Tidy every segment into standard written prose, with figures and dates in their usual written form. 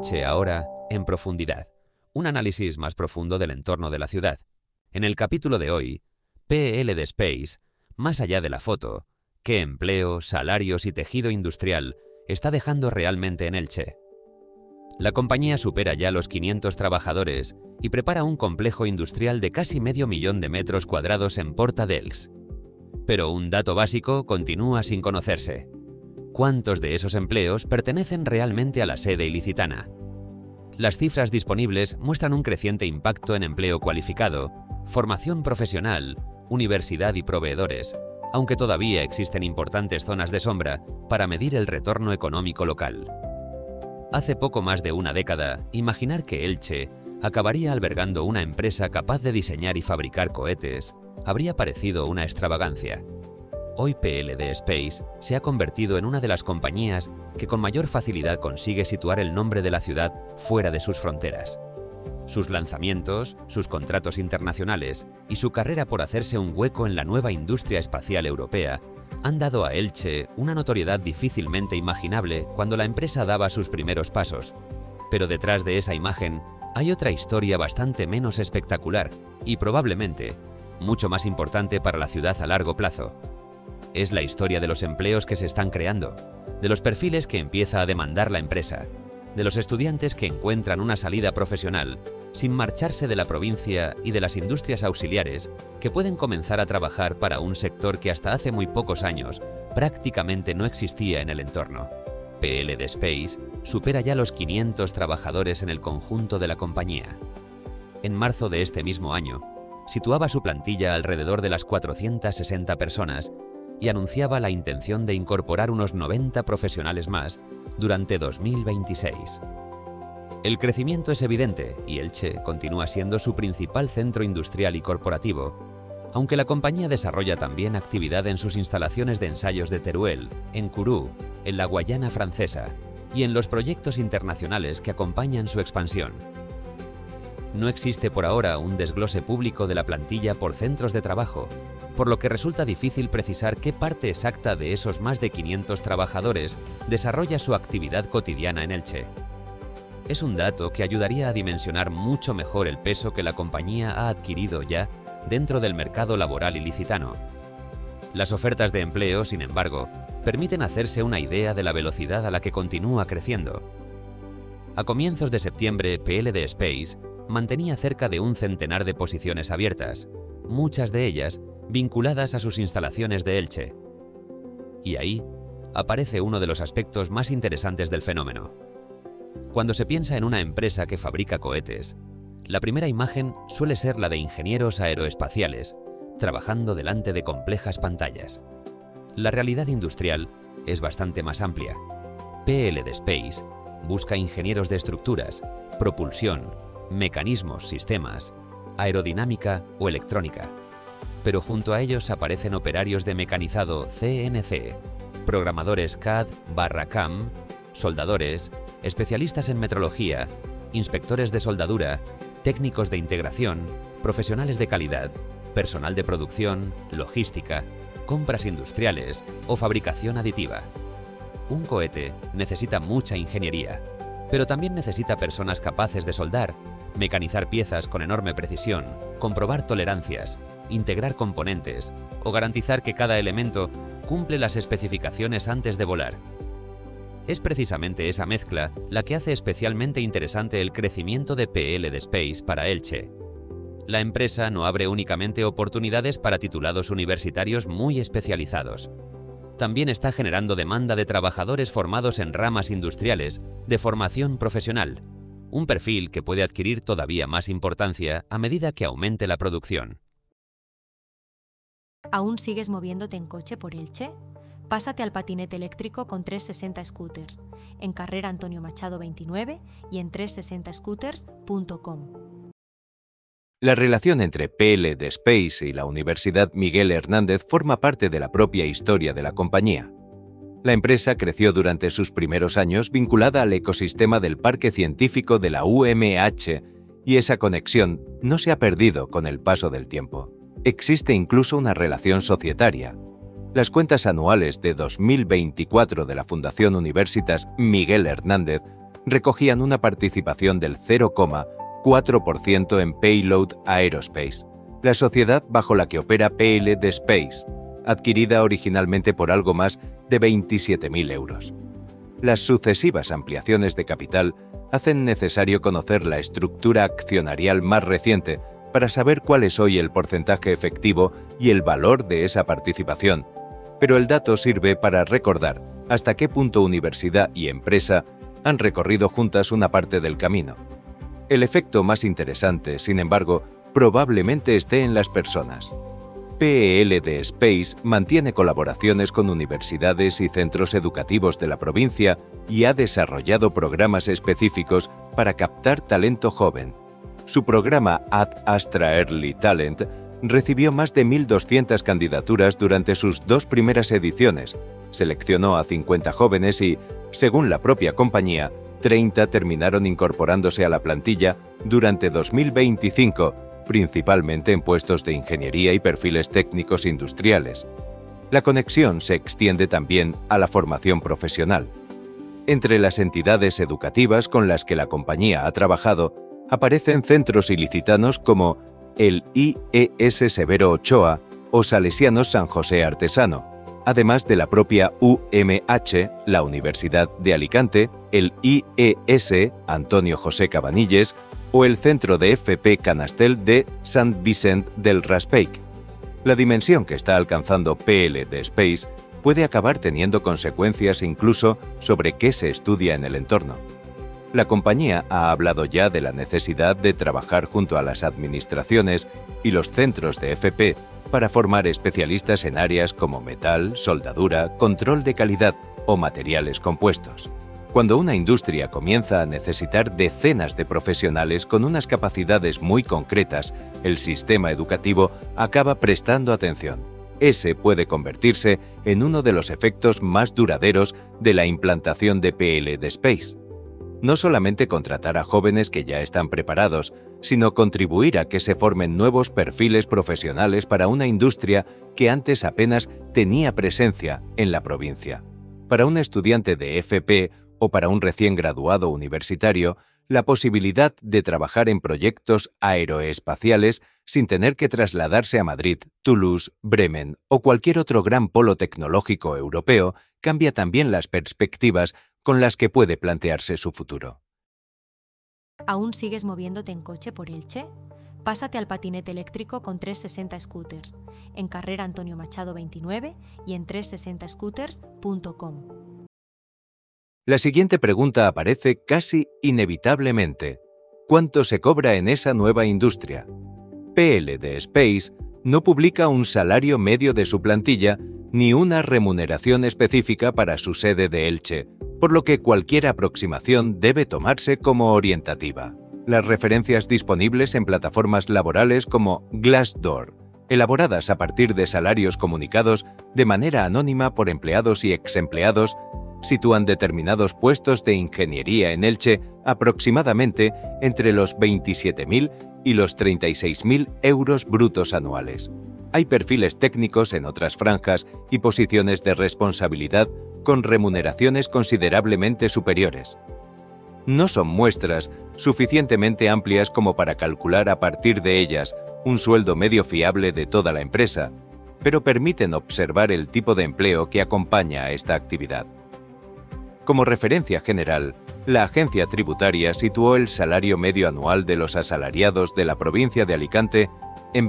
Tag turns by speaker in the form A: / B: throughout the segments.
A: Elche ahora en profundidad. Un análisis más profundo del entorno de la ciudad. En el capítulo de hoy, PL de Space, más allá de la foto, ¿qué empleo, salarios y tejido industrial está dejando realmente en Elche? La compañía supera ya los 500 trabajadores y prepara un complejo industrial de casi 500.000 de metros cuadrados en Porta d'Elx. Pero un dato básico continúa sin conocerse. ¿Cuántos de esos empleos pertenecen realmente a la sede ilicitana? Las cifras disponibles muestran un creciente impacto en empleo cualificado, formación profesional, universidad y proveedores, aunque todavía existen importantes zonas de sombra para medir el retorno económico local. Hace poco más de una década, imaginar que Elche acabaría albergando una empresa capaz de diseñar y fabricar cohetes habría parecido una extravagancia. Hoy PL de Space se ha convertido en una de las compañías que con mayor facilidad consigue situar el nombre de la ciudad fuera de sus fronteras. Sus lanzamientos, sus contratos internacionales y su carrera por hacerse un hueco en la nueva industria espacial europea han dado a Elche una notoriedad difícilmente imaginable cuando la empresa daba sus primeros pasos. Pero detrás de esa imagen hay otra historia bastante menos espectacular y probablemente mucho más importante para la ciudad a largo plazo. Es la historia de los empleos que se están creando, de los perfiles que empieza a demandar la empresa, de los estudiantes que encuentran una salida profesional sin marcharse de la provincia y de las industrias auxiliares que pueden comenzar a trabajar para un sector que hasta hace muy pocos años prácticamente no existía en el entorno. PL de Space supera ya los 500 trabajadores en el conjunto de la compañía. En marzo de este mismo año, situaba su plantilla alrededor de las 460 personas y anunciaba la intención de incorporar unos 90 profesionales más durante 2026. El crecimiento es evidente y Elche continúa siendo su principal centro industrial y corporativo, aunque la compañía desarrolla también actividad en sus instalaciones de ensayos de Teruel, en Kourou, en la Guayana Francesa y en los proyectos internacionales que acompañan su expansión. No existe por ahora un desglose público de la plantilla por centros de trabajo, por lo que resulta difícil precisar qué parte exacta de esos más de 500 trabajadores desarrolla su actividad cotidiana en Elche. Es un dato que ayudaría a dimensionar mucho mejor el peso que la compañía ha adquirido ya dentro del mercado laboral ilicitano. Las ofertas de empleo, sin embargo, permiten hacerse una idea de la velocidad a la que continúa creciendo. A comienzos de septiembre, PL de Space mantenía cerca de un centenar de posiciones abiertas, muchas de ellas vinculadas a sus instalaciones de Elche. Y ahí aparece uno de los aspectos más interesantes del fenómeno. Cuando se piensa en una empresa que fabrica cohetes, la primera imagen suele ser la de ingenieros aeroespaciales, trabajando delante de complejas pantallas. La realidad industrial es bastante más amplia. PL de Space busca ingenieros de estructuras, propulsión, mecanismos, sistemas, aerodinámica o electrónica. Pero junto a ellos aparecen operarios de mecanizado CNC, programadores CAD/CAM, soldadores, especialistas en metrología, inspectores de soldadura, técnicos de integración, profesionales de calidad, personal de producción, logística, compras industriales o fabricación aditiva. Un cohete necesita mucha ingeniería, pero también necesita personas capaces de soldar, mecanizar piezas con enorme precisión, comprobar tolerancias, integrar componentes o garantizar que cada elemento cumple las especificaciones antes de volar. Es precisamente esa mezcla la que hace especialmente interesante el crecimiento de PL de Space para Elche. La empresa no abre únicamente oportunidades para titulados universitarios muy especializados. También está generando demanda de trabajadores formados en ramas industriales de formación profesional, un perfil que puede adquirir todavía más importancia a medida que aumente la producción.
B: ¿Aún sigues moviéndote en coche por Elche? Pásate al patinete eléctrico con 360 Scooters, en carrera Antonio Machado 29 y en 360scooters.com.
C: La relación entre PL de Space y la Universidad Miguel Hernández forma parte de la propia historia de la compañía. La empresa creció durante sus primeros años vinculada al ecosistema del Parque Científico de la UMH y esa conexión no se ha perdido con el paso del tiempo. Existe incluso una relación societaria. Las cuentas anuales de 2024 de la Fundación Universitas Miguel Hernández recogían una participación del 0,4% en Payload Aerospace, la sociedad bajo la que opera PL de Space, adquirida originalmente por algo más de 27.000 euros. Las sucesivas ampliaciones de capital hacen necesario conocer la estructura accionarial más reciente para saber cuál es hoy el porcentaje efectivo y el valor de esa participación, pero el dato sirve para recordar hasta qué punto universidad y empresa han recorrido juntas una parte del camino. El efecto más interesante, sin embargo, probablemente esté en las personas. PL de Space mantiene colaboraciones con universidades y centros educativos de la provincia y ha desarrollado programas específicos para captar talento joven. Su programa Ad Astra Early Talent recibió más de 1.200 candidaturas durante sus 2 primeras ediciones, seleccionó a 50 jóvenes y, según la propia compañía, 30 terminaron incorporándose a la plantilla durante 2025, principalmente en puestos de ingeniería y perfiles técnicos industriales. La conexión se extiende también a la formación profesional. Entre las entidades educativas con las que la compañía ha trabajado, aparecen centros ilicitanos como el IES Severo Ochoa o Salesianos San José Artesano, además de la propia UMH, la Universidad de Alicante, el IES Antonio José Cabanilles o el Centro de FP Canastel de Sant Vicent del Raspeig. La dimensión que está alcanzando PL de Space puede acabar teniendo consecuencias incluso sobre qué se estudia en el entorno. La compañía ha hablado ya de la necesidad de trabajar junto a las administraciones y los centros de FP para formar especialistas en áreas como metal, soldadura, control de calidad o materiales compuestos. Cuando una industria comienza a necesitar decenas de profesionales con unas capacidades muy concretas, el sistema educativo acaba prestando atención. Ese puede convertirse en uno de los efectos más duraderos de la implantación de PL de Space. No solamente contratar a jóvenes que ya están preparados, sino contribuir a que se formen nuevos perfiles profesionales para una industria que antes apenas tenía presencia en la provincia. Para un estudiante de FP o para un recién graduado universitario, la posibilidad de trabajar en proyectos aeroespaciales sin tener que trasladarse a Madrid, Toulouse, Bremen o cualquier otro gran polo tecnológico europeo cambia también las perspectivas con las que puede plantearse su futuro.
B: ¿Aún sigues moviéndote en coche por Elche? Pásate al patinete eléctrico con 360 Scooters, en carrera Antonio Machado 29 y en 360scooters.com.
C: La siguiente pregunta aparece casi inevitablemente. ¿Cuánto se cobra en esa nueva industria? PL de Space no publica un salario medio de su plantilla ni una remuneración específica para su sede de Elche, por lo que cualquier aproximación debe tomarse como orientativa. Las referencias disponibles en plataformas laborales como Glassdoor, elaboradas a partir de salarios comunicados de manera anónima por empleados y exempleados, sitúan determinados puestos de ingeniería en Elche aproximadamente entre los 27.000 y los 36.000 euros brutos anuales. Hay perfiles técnicos en otras franjas y posiciones de responsabilidad con remuneraciones considerablemente superiores. No son muestras suficientemente amplias como para calcular a partir de ellas un sueldo medio fiable de toda la empresa, pero permiten observar el tipo de empleo que acompaña a esta actividad. Como referencia general, la agencia tributaria situó el salario medio anual de los asalariados de la provincia de Alicante en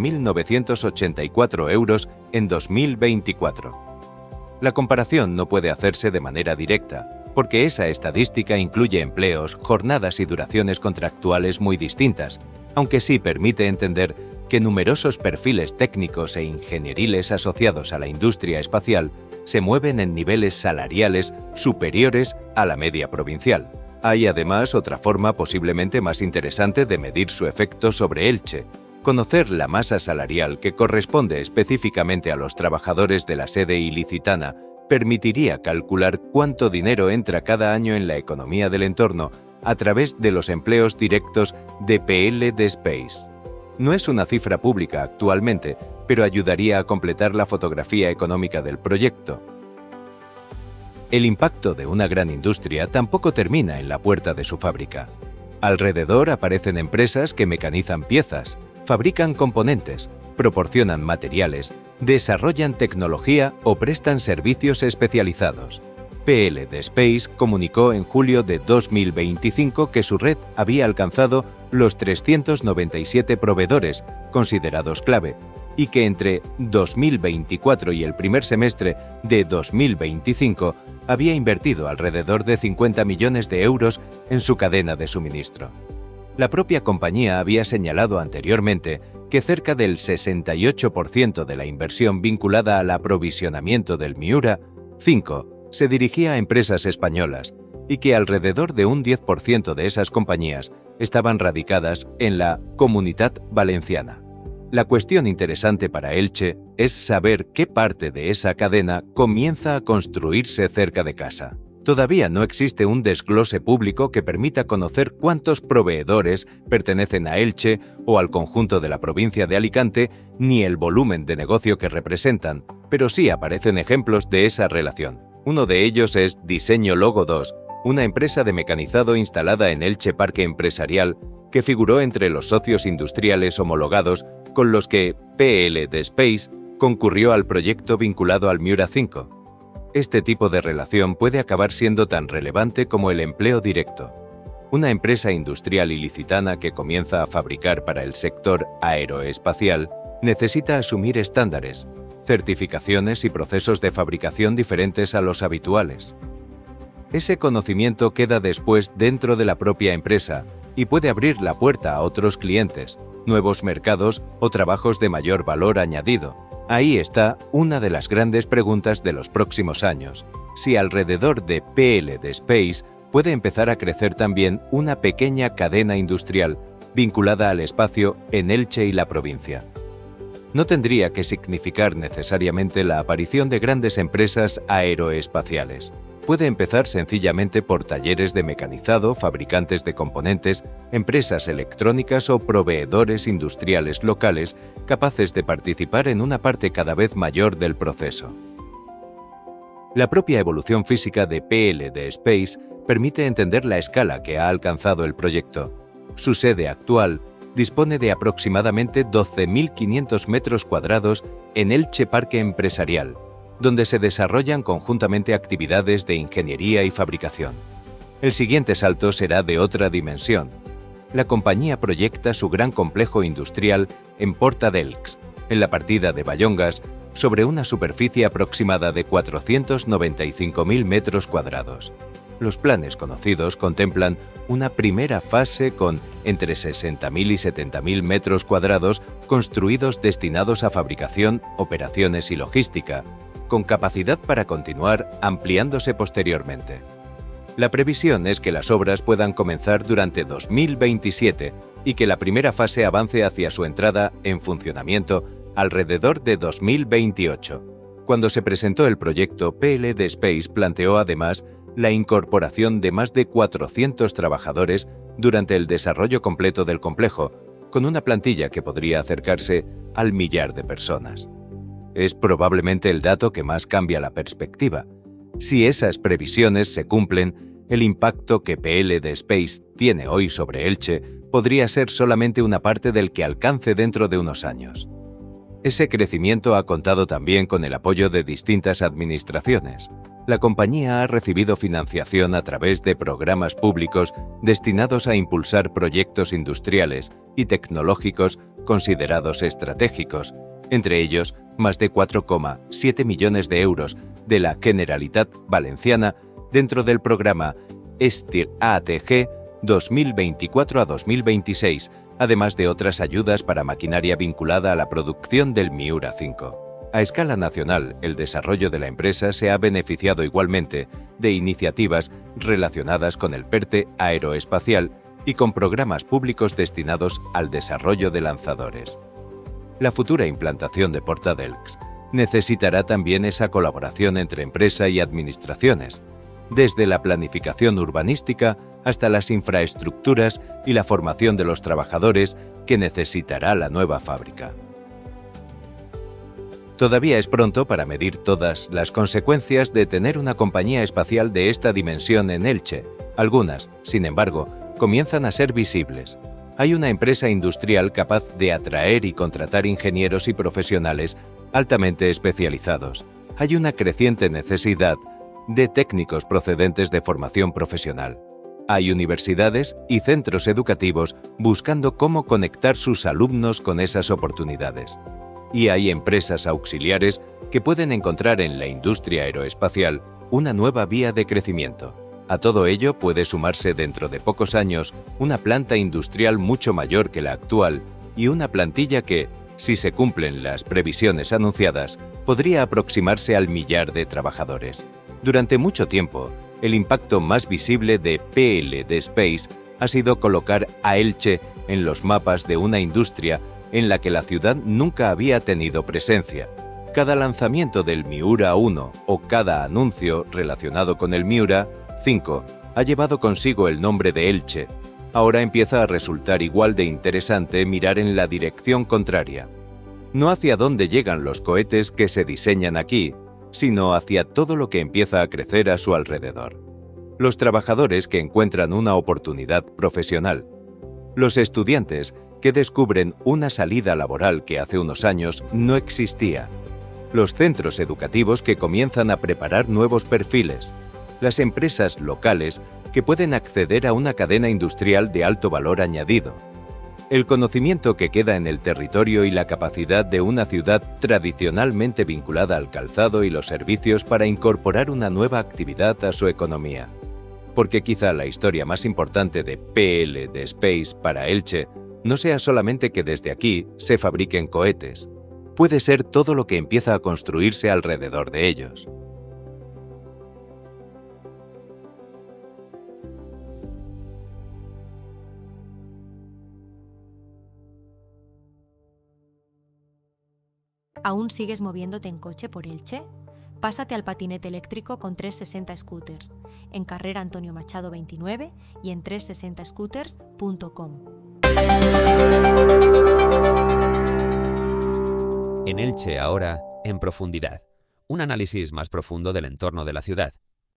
C: 20.984 euros en 2024. La comparación no puede hacerse de manera directa, porque esa estadística incluye empleos, jornadas y duraciones contractuales muy distintas, aunque sí permite entender que numerosos perfiles técnicos e ingenieriles asociados a la industria espacial se mueven en niveles salariales superiores a la media provincial. Hay además otra forma posiblemente más interesante de medir su efecto sobre Elche: conocer la masa salarial que corresponde específicamente a los trabajadores de la sede ilicitana permitiría calcular cuánto dinero entra cada año en la economía del entorno a través de los empleos directos de PL de Space. No es una cifra pública actualmente, pero ayudaría a completar la fotografía económica del proyecto. El impacto de una gran industria tampoco termina en la puerta de su fábrica. Alrededor aparecen empresas que mecanizan piezas, fabrican componentes, proporcionan materiales, desarrollan tecnología o prestan servicios especializados. PL The Space comunicó en julio de 2025 que su red había alcanzado los 397 proveedores considerados clave y que entre 2024 y el primer semestre de 2025 había invertido alrededor de 50 millones de euros en su cadena de suministro. La propia compañía había señalado anteriormente que cerca del 68% de la inversión vinculada al aprovisionamiento del Miura 5 se dirigía a empresas españolas y que alrededor de un 10% de esas compañías estaban radicadas en la Comunitat Valenciana. La cuestión interesante para Elche es saber qué parte de esa cadena comienza a construirse cerca de casa. Todavía no existe un desglose público que permita conocer cuántos proveedores pertenecen a Elche o al conjunto de la provincia de Alicante, ni el volumen de negocio que representan, pero sí aparecen ejemplos de esa relación. Uno de ellos es Diseño Logo 2, una empresa de mecanizado instalada en Elche Parque Empresarial que figuró entre los socios industriales homologados con los que PL The Space concurrió al proyecto vinculado al Miura 5. Este tipo de relación puede acabar siendo tan relevante como el empleo directo. Una empresa industrial ilicitana que comienza a fabricar para el sector aeroespacial necesita asumir estándares, certificaciones y procesos de fabricación diferentes a los habituales. Ese conocimiento queda después dentro de la propia empresa y puede abrir la puerta a otros clientes, nuevos mercados o trabajos de mayor valor añadido. Ahí está una de las grandes preguntas de los próximos años: si alrededor de PL The Space puede empezar a crecer también una pequeña cadena industrial vinculada al espacio en Elche y la provincia. No tendría que significar necesariamente la aparición de grandes empresas aeroespaciales. Puede empezar sencillamente por talleres de mecanizado, fabricantes de componentes, empresas electrónicas o proveedores industriales locales capaces de participar en una parte cada vez mayor del proceso. La propia evolución física de PL The Space permite entender la escala que ha alcanzado el proyecto. Su sede actual dispone de aproximadamente 12.500 metros cuadrados en Elche Parque Empresarial, donde se desarrollan conjuntamente actividades de ingeniería y fabricación. El siguiente salto será de otra dimensión. La compañía proyecta su gran complejo industrial en Porta d'Elx, en la partida de Bayongas, sobre una superficie aproximada de 495.000 metros cuadrados. Los planes conocidos contemplan una primera fase con entre 60.000 y 70.000 metros cuadrados construidos destinados a fabricación, operaciones y logística, con capacidad para continuar ampliándose posteriormente. La previsión es que las obras puedan comenzar durante 2027 y que la primera fase avance hacia su entrada en funcionamiento alrededor de 2028. Cuando se presentó el proyecto, PL The Space planteó además la incorporación de más de 400 trabajadores durante el desarrollo completo del complejo, con una plantilla que podría acercarse al 1.000.000 de personas. Es probablemente el dato que más cambia la perspectiva. Si esas previsiones se cumplen, el impacto que PL The Space tiene hoy sobre Elche podría ser solamente una parte del que alcance dentro de unos años. Ese crecimiento ha contado también con el apoyo de distintas administraciones. La compañía ha recibido financiación a través de programas públicos destinados a impulsar proyectos industriales y tecnológicos considerados estratégicos, entre ellos más de 4,7 millones de euros de la Generalitat Valenciana dentro del programa Estir ATG 2024 a 2026, además de otras ayudas para maquinaria vinculada a la producción del Miura 5. A escala nacional, el desarrollo de la empresa se ha beneficiado igualmente de iniciativas relacionadas con el PERTE aeroespacial y con programas públicos destinados al desarrollo de lanzadores. La futura implantación de Porta d'Elx necesitará también esa colaboración entre empresa y administraciones, desde la planificación urbanística hasta las infraestructuras y la formación de los trabajadores que necesitará la nueva fábrica. Todavía es pronto para medir todas las consecuencias de tener una compañía espacial de esta dimensión en Elche. Algunas, sin embargo, comienzan a ser visibles. Hay una empresa industrial capaz de atraer y contratar ingenieros y profesionales altamente especializados. Hay una creciente necesidad de técnicos procedentes de formación profesional. Hay universidades y centros educativos buscando cómo conectar sus alumnos con esas oportunidades. Y hay empresas auxiliares que pueden encontrar en la industria aeroespacial una nueva vía de crecimiento. A todo ello puede sumarse dentro de pocos años una planta industrial mucho mayor que la actual y una plantilla que, si se cumplen las previsiones anunciadas, podría aproximarse al 1.000.000 de trabajadores. Durante mucho tiempo, el impacto más visible de PL Space ha sido colocar a Elche en los mapas de una industria en la que la ciudad nunca había tenido presencia. Cada lanzamiento del Miura 1 o cada anuncio relacionado con el Miura 5 ha llevado consigo el nombre de Elche. Ahora empieza a resultar igual de interesante mirar en la dirección contraria. No hacia dónde llegan los cohetes que se diseñan aquí, sino hacia todo lo que empieza a crecer a su alrededor. Los trabajadores que encuentran una oportunidad profesional. Los estudiantes que descubren una salida laboral que hace unos años no existía. Los centros educativos que comienzan a preparar nuevos perfiles. Las empresas locales que pueden acceder a una cadena industrial de alto valor añadido. El conocimiento que queda en el territorio y la capacidad de una ciudad tradicionalmente vinculada al calzado y los servicios para incorporar una nueva actividad a su economía. Porque quizá la historia más importante de PL Space para Elche no sea solamente que desde aquí se fabriquen cohetes. Puede ser todo lo que empieza a construirse alrededor de ellos.
B: ¿Aún sigues moviéndote en coche por Elche? Pásate al patinete eléctrico con 360 Scooters, en carrera Antonio Machado 29 y en 360scooters.com.
A: En Elche ahora, en profundidad. Un análisis más profundo del entorno de la ciudad.